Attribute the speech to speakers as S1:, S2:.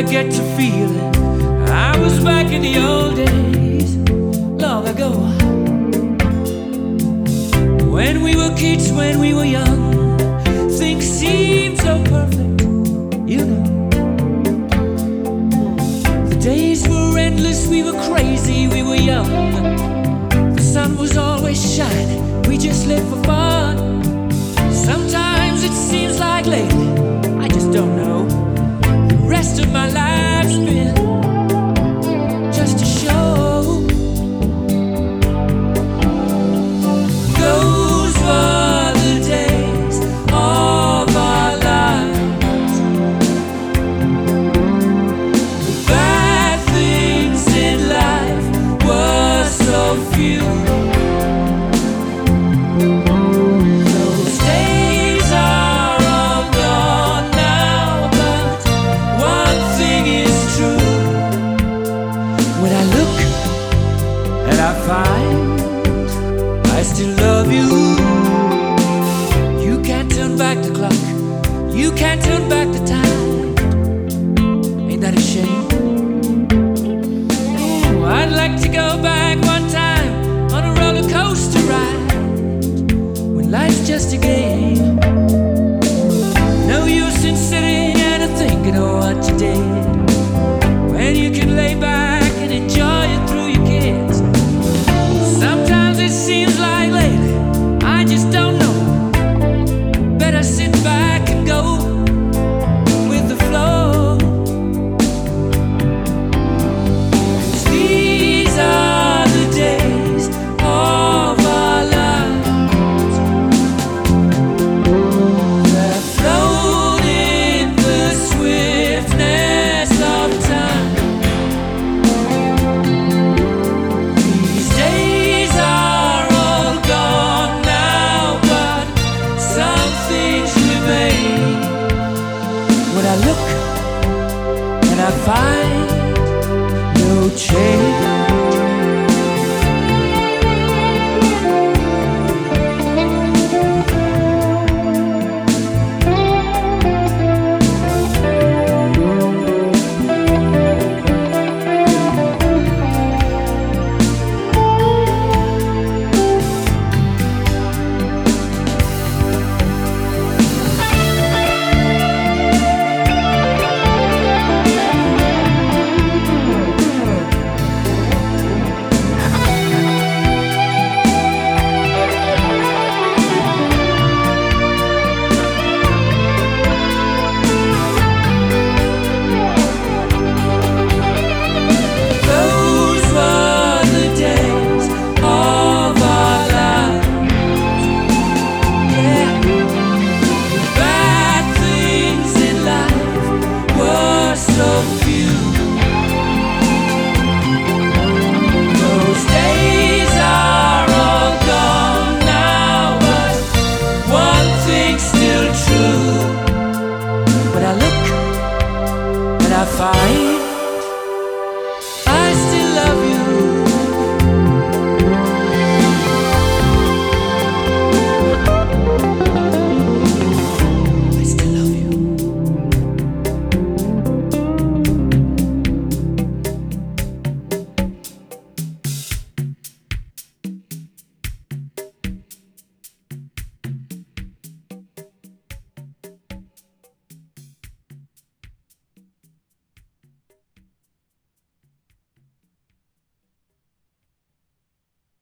S1: I get to feeling I was back in the old days, long ago. When we were kids, when we were young, things seemed so perfect, you know. The days were endless, we were crazy, we were young. The sun was always shining, we just lived for fun. Sometimes it seems like lately, I just don't know, the rest of my life's been just a show. Those were the days of our lives. The bad things in life were so few. Those days are all gone now, but one thing is true. When I look and I find I still love you, you can't turn back the clock, you can't turn back the time. Ain't that a shame? Ooh, I'd like to go back one time on a roller coaster ride, when life's just a game.